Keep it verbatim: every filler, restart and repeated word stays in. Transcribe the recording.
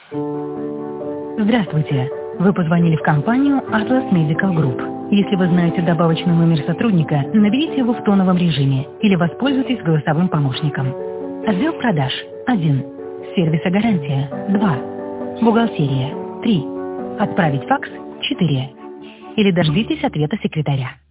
Здравствуйте. Вы позвонили в компанию Atlas Medical Group. Если вы знаете добавочный номер сотрудника, наберите его в тоновом режиме или воспользуйтесь голосовым помощником. Отдел продаж – один. Сервиса гарантия – два. Бухгалтерия – три. Отправить факс – четыре. Или дождитесь ответа секретаря.